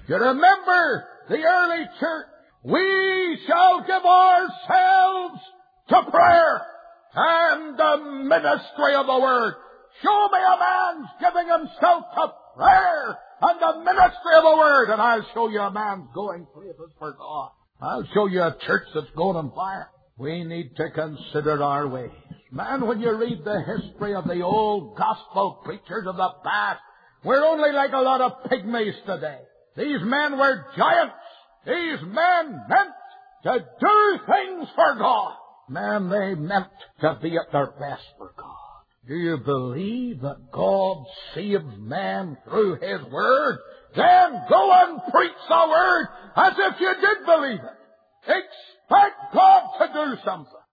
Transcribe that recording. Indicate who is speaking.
Speaker 1: You remember the early church. We shall give ourselves to prayer and the ministry of the Word. Show me a man's giving himself to prayer and the ministry of the Word, and I'll show you a man's going places for God. I'll show you a church that's going on fire. We need to consider our ways. Man, when you read the history of the old gospel preachers of the past, we're only like a lot of pygmies today. These men were giants. These men meant to do things for God. Man, they meant to be at their best for God. Do you believe that God saves man through His Word? Then go and preach the Word as if you did believe it. Expect God to do something.